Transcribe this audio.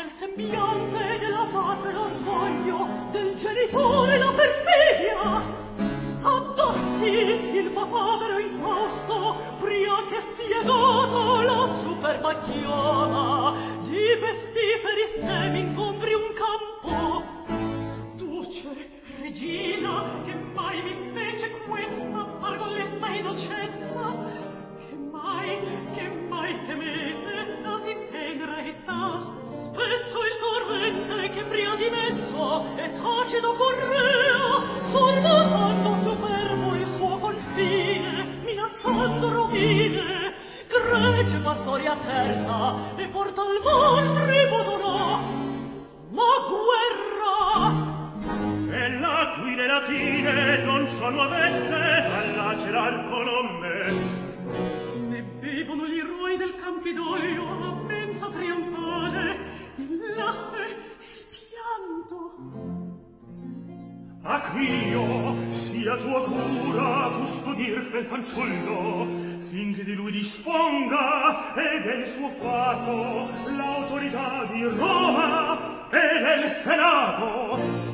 del sembiante della madre l'orgoglio, del genitore la perfidia. Abbatti il papavero infausto, pria che spiegato la superba chioma, di pestiferi semi ingombri un campo. Duce, regina, che mai mi fece questa pargoletta innocenza? Che mai temete la si tenera età? Spesso il torrente che pria di messo e tacido correa, sormontando superbo il suo confine, minacciando rovine, gregge pastoria terra e porta al mal tributo no, ma guerra. E la guide latine non sono avvezze a lacerar colombe. Ne bevono gli eroi del Campidoglio a mensa trionfale il latte e il pianto. Acquio, sia tua cura custodir quel fanciullo, finché di lui disponga e del suo fato l'autorità di Roma e del Senato.